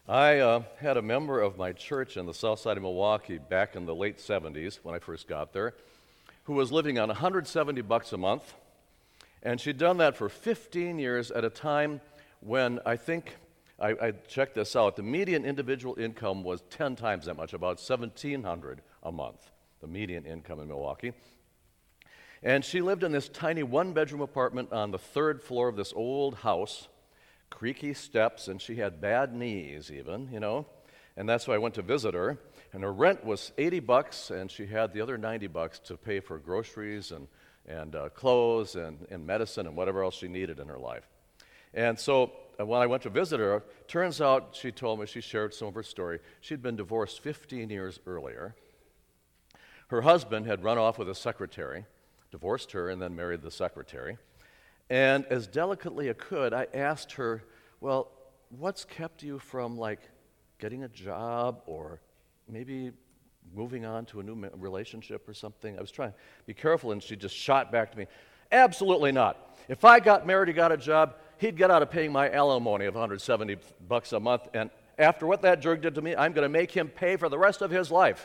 I had a member of my church in the south side of Milwaukee back in the late 70s when I first got there who was living on $170 a month, and she'd done that for 15 years at a time when I think, I checked this out, the median individual income was 10 times that much, about $1,700 a month, the median income in Milwaukee. And she lived in this tiny one-bedroom apartment on the third floor of this old house, creaky steps, and she had bad knees even, and that's why I went to visit her. And her rent was $80, and she had the other $90 to pay for groceries and clothes and medicine and whatever else she needed in her life. And so when I went to visit her, turns out she told me, she shared some of her story, she'd been divorced 15 years earlier. Her husband had run off with a secretary, divorced her, and then married the secretary. And as delicately as I could, I asked her, well, what's kept you from, getting a job or maybe moving on to a new relationship or something? I was trying to be careful, and she just shot back to me, absolutely not. If I got married and got a job, he'd get out of paying my alimony of $170 a month, and after what that jerk did to me, I'm going to make him pay for the rest of his life.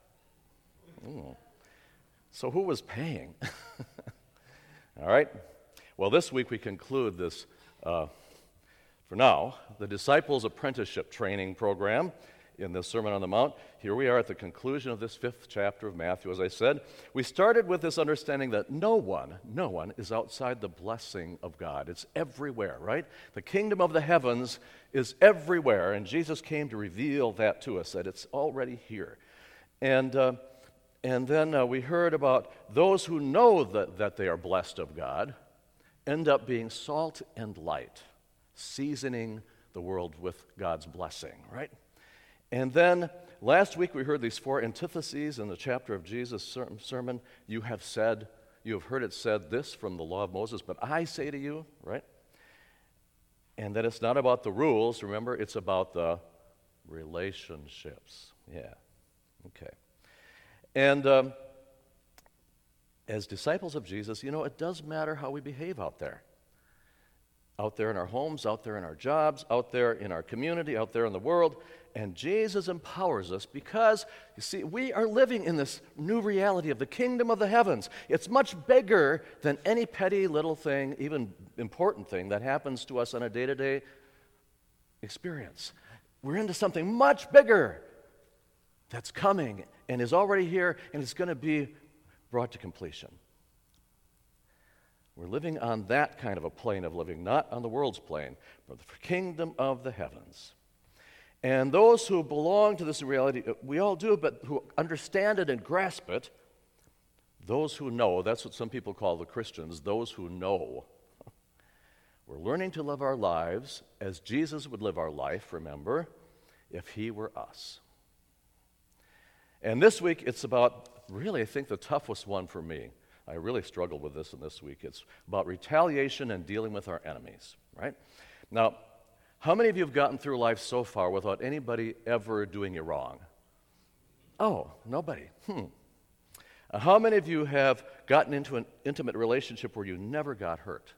So who was paying? All right. Well, this week we conclude this, for now, the Disciples Apprenticeship Training Program in the Sermon on the Mount. Here we are at the conclusion of this 5th chapter of Matthew, as I said. We started with this understanding that no one is outside the blessing of God. It's everywhere, right? The kingdom of the heavens is everywhere, and Jesus came to reveal that to us, that it's already here. And then we heard about those who know that they are blessed of God end up being salt and light, seasoning the world with God's blessing, right? And then last week we heard these 4 antitheses in the chapter of Jesus' sermon. You have heard it said this from the law of Moses, but I say to you, right? And that it's not about the rules, remember, it's about the relationships. Yeah, okay. And as disciples of Jesus, it does matter how we behave out there. Out there in our homes, out there in our jobs, out there in our community, out there in the world. And Jesus empowers us because, you see, we are living in this new reality of the kingdom of the heavens. It's much bigger than any petty little thing, even important thing that happens to us on a day-to-day experience. We're into something much bigger that's coming and is already here and is going to be brought to completion. We're living on that kind of a plane of living, not on the world's plane, but the kingdom of the heavens. And those who belong to this reality, we all do, but who understand it and grasp it, those who know, that's what some people call the Christians, those who know. We're learning to live our lives as Jesus would live our life, remember, if he were us. And this week, it's about, really, I think the toughest one for me. I really struggled with this week. It's about retaliation and dealing with our enemies, right? Now, how many of you have gotten through life so far without anybody ever doing you wrong? Oh, nobody. How many of you have gotten into an intimate relationship where you never got hurt?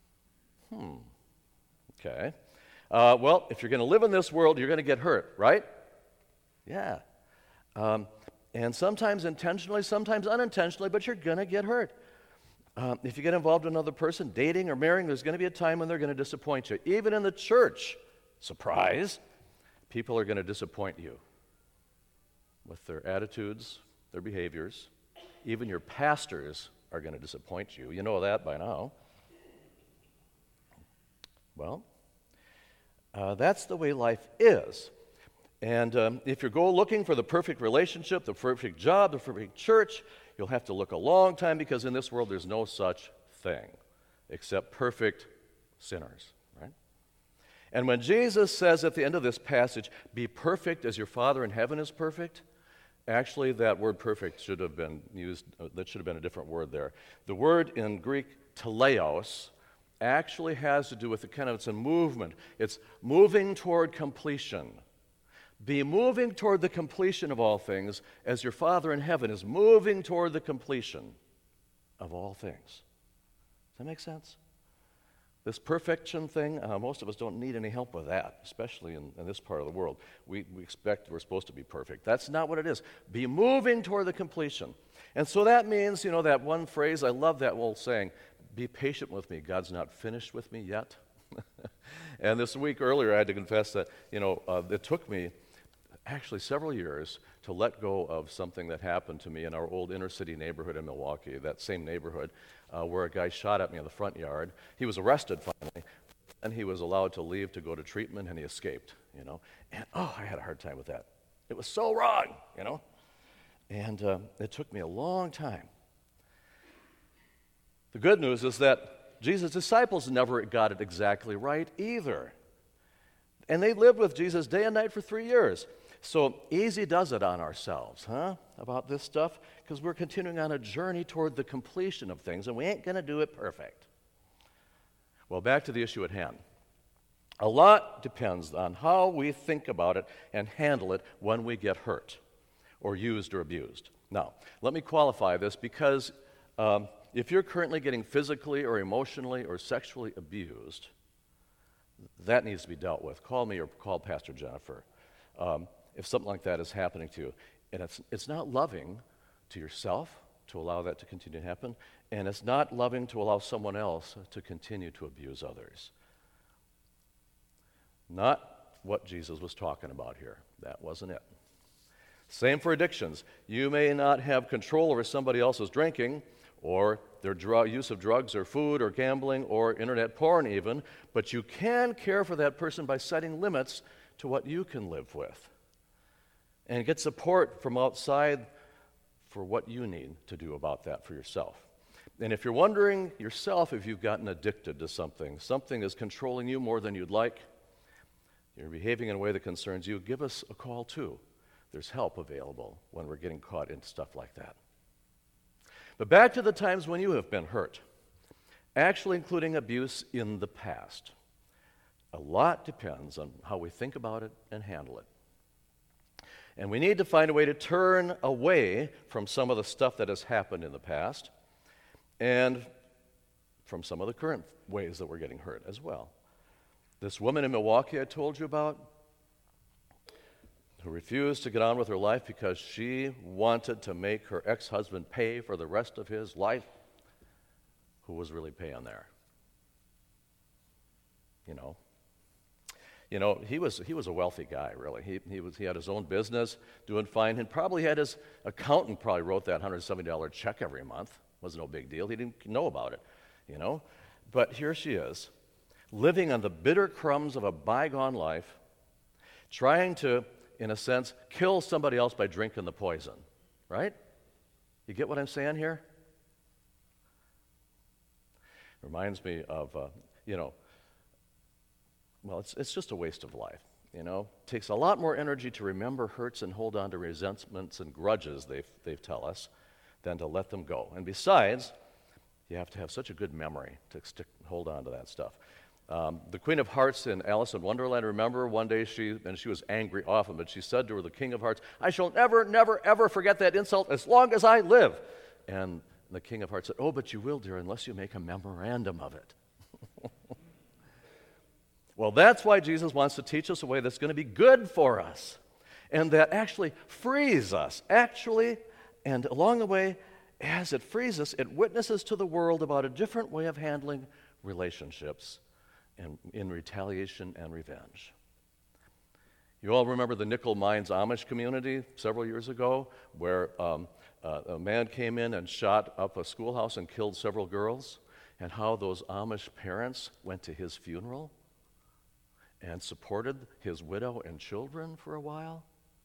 Okay. Well, if you're going to live in this world, you're going to get hurt, right? Yeah. And sometimes intentionally, sometimes unintentionally, but you're going to get hurt. If you get involved in another person, dating or marrying, there's going to be a time when they're going to disappoint you. Even in the church, surprise, people are going to disappoint you with their attitudes, their behaviors. Even your pastors are going to disappoint you. You know that by now. Well, that's the way life is. And if you go looking for the perfect relationship, the perfect job, the perfect church, you'll have to look a long time because in this world there's no such thing except perfect sinners, right? And when Jesus says at the end of this passage, be perfect as your Father in heaven is perfect, actually that word perfect should have been used, that should have been a different word there. The word in Greek, teleos, actually has to do with it's a movement. It's moving toward completion. Be moving toward the completion of all things as your Father in heaven is moving toward the completion of all things. Does that make sense? This perfection thing, most of us don't need any help with that, especially in this part of the world. We expect we're supposed to be perfect. That's not what it is. Be moving toward the completion. And so that means, that one phrase, I love that old saying, be patient with me. God's not finished with me yet. And this week earlier, I had to confess that, it took me actually several years to let go of something that happened to me in our old inner city neighborhood in Milwaukee, that same neighborhood where a guy shot at me in the front yard. He was arrested finally, and he was allowed to leave to go to treatment, and he escaped, And, I had a hard time with that. It was so wrong, And it took me a long time. The good news is that Jesus' disciples never got it exactly right either. And they lived with Jesus day and night for 3 years. So easy does it on ourselves, about this stuff, because we're continuing on a journey toward the completion of things, and we ain't going to do it perfect. Well, back to the issue at hand. A lot depends on how we think about it and handle it when we get hurt or used or abused. Now, let me qualify this because if you're currently getting physically or emotionally or sexually abused, that needs to be dealt with. Call me or call Pastor Jennifer if something like that is happening to you. And it's not loving to yourself to allow that to continue to happen, and it's not loving to allow someone else to continue to abuse others. Not what Jesus was talking about here. That wasn't it. Same for addictions. You may not have control over somebody else's drinking or their use of drugs or food or gambling or internet porn even, but you can care for that person by setting limits to what you can live with and get support from outside for what you need to do about that for yourself. And if you're wondering yourself if you've gotten addicted to something is controlling you more than you'd like, you're behaving in a way that concerns you, give us a call too. There's help available when we're getting caught in stuff like that. But back to the times when you have been hurt, actually including abuse in the past. A lot depends on how we think about it and handle it. And we need to find a way to turn away from some of the stuff that has happened in the past and from some of the current ways that we're getting hurt as well. This woman in Milwaukee I told you about, who refused to get on with her life because she wanted to make her ex-husband pay for the rest of his life, who was really paying there? He was a wealthy guy, really. He had his own business, doing fine, and probably had his accountant probably wrote that $170 check every month. Wasn't no big deal. He didn't know about it, But here she is, living on the bitter crumbs of a bygone life, trying to, in a sense, kill somebody else by drinking the poison, right? You get what I'm saying here? Reminds me of, it's just a waste of life, It takes a lot more energy to remember hurts and hold on to resentments and grudges, they tell us, than to let them go. And besides, you have to have such a good memory to hold on to that stuff. The Queen of Hearts in Alice in Wonderland, remember one day she was angry often, but she said to her, the King of Hearts, I shall never, never, ever forget that insult as long as I live. And the King of Hearts said, oh, but you will, dear, unless you make a memorandum of it. Well, that's why Jesus wants to teach us a way that's going to be good for us and that actually frees us, and along the way, as it frees us, it witnesses to the world about a different way of handling relationships and in retaliation and revenge. You all remember the Nickel Mines Amish community several years ago where a man came in and shot up a schoolhouse and killed several girls, and how those Amish parents went to his funeral and supported his widow and children for a while?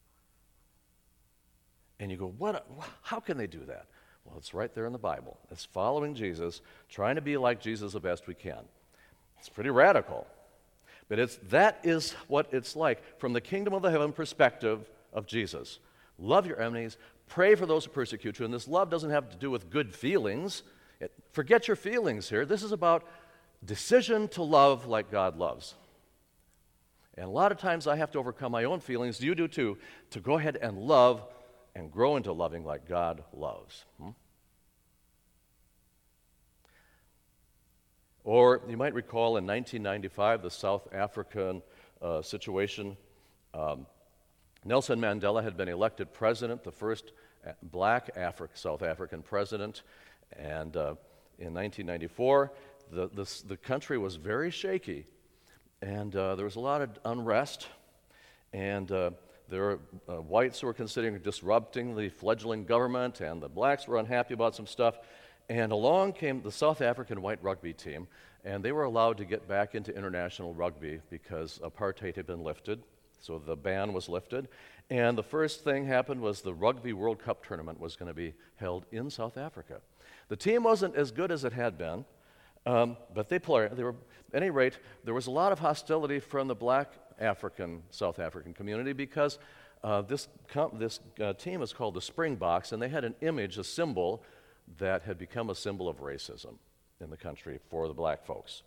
And you go, how can they do that? Well, it's right there in the Bible. It's following Jesus, trying to be like Jesus the best we can. It's pretty radical. But that is what it's like from the kingdom of the heaven perspective of Jesus. Love your enemies, pray for those who persecute you, and this love doesn't have to do with good feelings. Forget your feelings here. This is about decision to love like God loves. And a lot of times I have to overcome my own feelings, you do too, to go ahead and love and grow into loving like God loves. Or you might recall in 1995, the South African situation. Nelson Mandela had been elected president, the first black South African president, and in 1994, the country was very shaky, and there was a lot of unrest, and there were whites who were considering disrupting the fledgling government, and the blacks were unhappy about some stuff, and along came the South African white rugby team, and they were allowed to get back into international rugby because apartheid had been lifted. So the ban was lifted, and the first thing happened was the Rugby World Cup tournament was going to be held in South Africa. The team wasn't as good as it had been, but they were. At any rate, there was a lot of hostility from the black South African community because this team is called the Springboks, and they had an image, a symbol that had become a symbol of racism in the country for the black folks,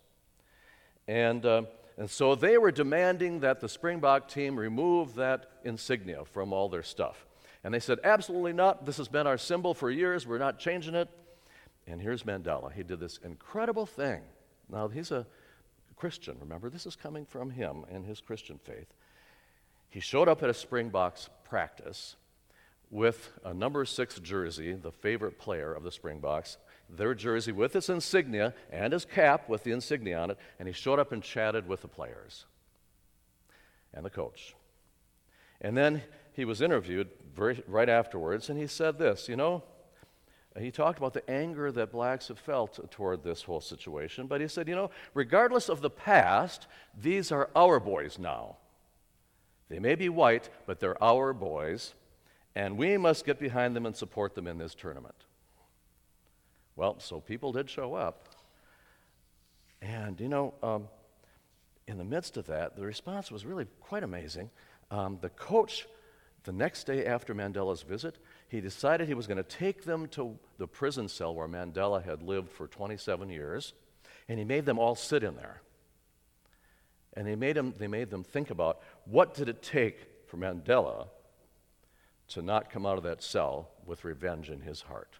and so they were demanding that the Springbok team remove that insignia from all their stuff. And they said, absolutely not. This has been our symbol for years. We're not changing it. And here's Mandela. He did this incredible thing. Now, he's a Christian, remember? This is coming from him and his Christian faith. He showed up at a Springboks practice with a number 6 jersey, the favorite player of the Springboks, their jersey with his insignia and his cap with the insignia on it, and he showed up and chatted with the players and the coach. And then he was interviewed right afterwards, and he said this, he talked about the anger that blacks have felt toward this whole situation, but he said, regardless of the past, these are our boys now. They may be white, but they're our boys, and we must get behind them and support them in this tournament. Well, so people did show up. And, in the midst of that, the response was really quite amazing. The coach, the next day after Mandela's visit, he decided he was going to take them to the prison cell where Mandela had lived for 27 years, and he made them all sit in there. And they made them think about what did it take for Mandela to not come out of that cell with revenge in his heart.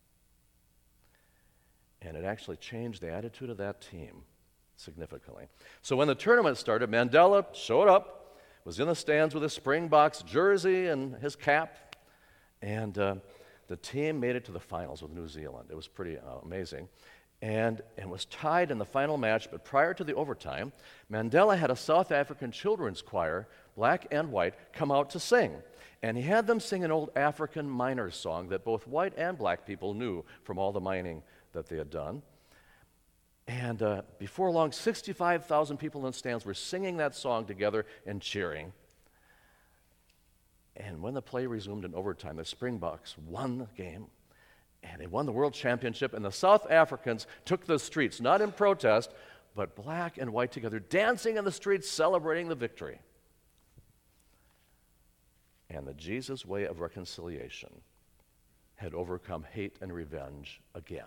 And it actually changed the attitude of that team significantly. So when the tournament started, Mandela showed up, was in the stands with his Springboks jersey and his cap, and the team made it to the finals with New Zealand. It was pretty amazing. And was tied in the final match, but prior to the overtime, Mandela had a South African children's choir, black and white, come out to sing. And he had them sing an old African miners song that both white and black people knew from all the mining that they had done. And before long, 65,000 people in the stands were singing that song together and cheering. And when the play resumed in overtime, the Springboks won the game, and they won the world championship, and the South Africans took the streets, not in protest, but black and white together, dancing in the streets, celebrating the victory. And the Jesus way of reconciliation had overcome hate and revenge again.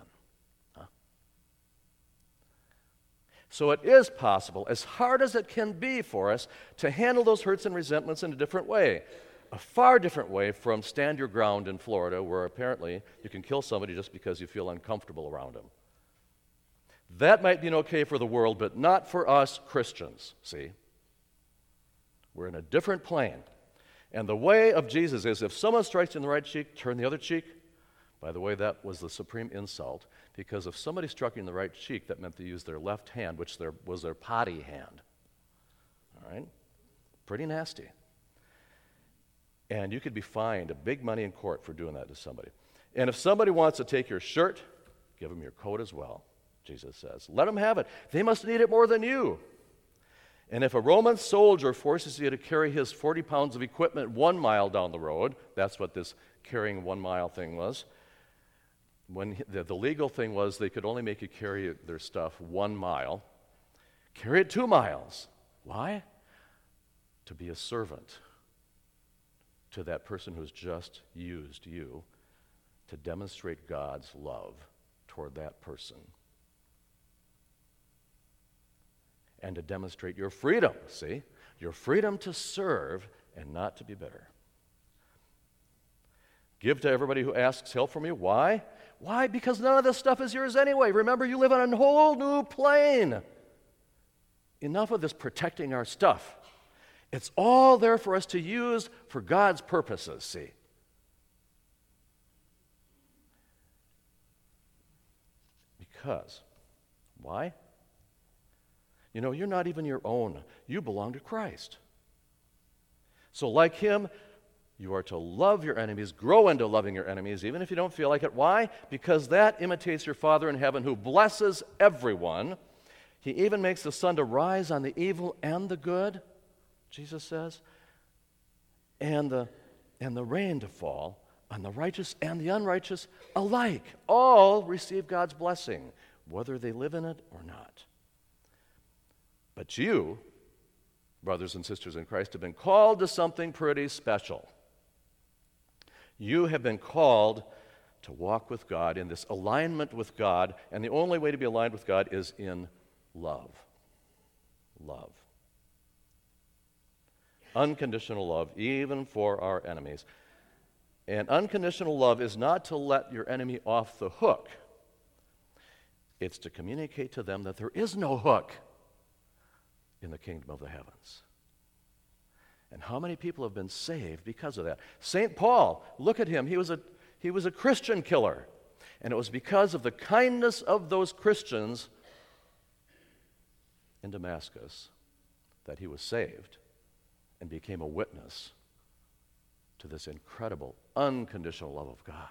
So it is possible, as hard as it can be for us, to handle those hurts and resentments in a different way. A far different way from stand your ground in Florida, where apparently you can kill somebody just because you feel uncomfortable around them. That might be okay for the world, but not for us Christians, see? We're in a different plane. And the way of Jesus is if someone strikes you in the right cheek, turn the other cheek. By the way, that was the supreme insult, because if somebody struck you in the right cheek, that meant they used their left hand, which was their potty hand. All right? Pretty nasty. And you could be fined a big money in court for doing that to somebody. And if somebody wants to take your shirt, give them your coat as well, Jesus says. Let them have it. They must need it more than you. And if a Roman soldier forces you to carry his 40 pounds of equipment 1 mile down the road, that's what this carrying 1 mile thing was. When the legal thing was they could only make you carry their stuff 1 mile. Carry it 2 miles. Why? To be a servant to that person who's just used you, to demonstrate God's love toward that person. And to demonstrate your freedom, see? Your freedom to serve and not to be bitter. Give to everybody who asks help from you. Why? Why? Because none of this stuff is yours anyway. Remember, you live on a whole new plane. Enough of this protecting our stuff. It's all there for us to use for God's purposes, see? Because. Why? You know, you're not even your own. You belong to Christ. So like him, you are to love your enemies, grow into loving your enemies, even if you don't feel like it. Why? Because that imitates your Father in heaven, who blesses everyone. He even makes the sun to rise on the evil and the good, Jesus says, and the rain to fall on the righteous and the unrighteous alike. All receive God's blessing, whether they live in it or not. But you, brothers and sisters in Christ, have been called to something pretty special. You have been called to walk with God in this alignment with God, and the only way to be aligned with God is in love. Love. Unconditional love, even for our enemies. And unconditional love is not to let your enemy off the hook. It's to communicate to them that there is no hook in the kingdom of the heavens. And how many people have been saved because of that? St. Paul, look at him. He was a Christian killer. And it was because of the kindness of those Christians in Damascus that he was saved and became a witness to this incredible, unconditional love of God.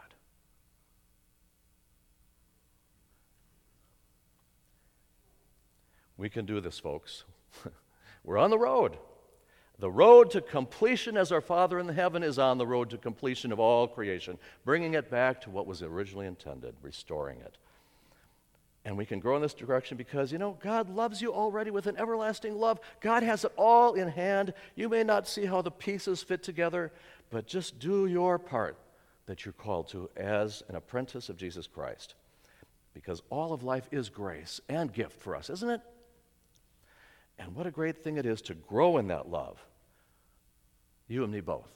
We can do this, folks. We're on the road. The road to completion as our Father in heaven is on the road to completion of all creation, bringing it back to what was originally intended, restoring it. And we can grow in this direction because, you know, God loves you already with an everlasting love. God has it all in hand. You may not see how the pieces fit together, but just do your part that you're called to as an apprentice of Jesus Christ. Because all of life is grace and gift for us, isn't it? And what a great thing it is to grow in that love. You and me both.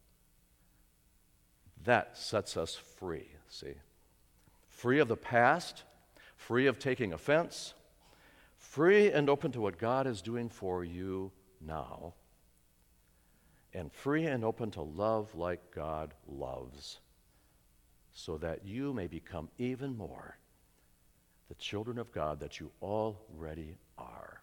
That sets us free, see? Free of the past, free of taking offense, free and open to what God is doing for you now, and free and open to love like God loves, so that you may become even more the children of God that you already are.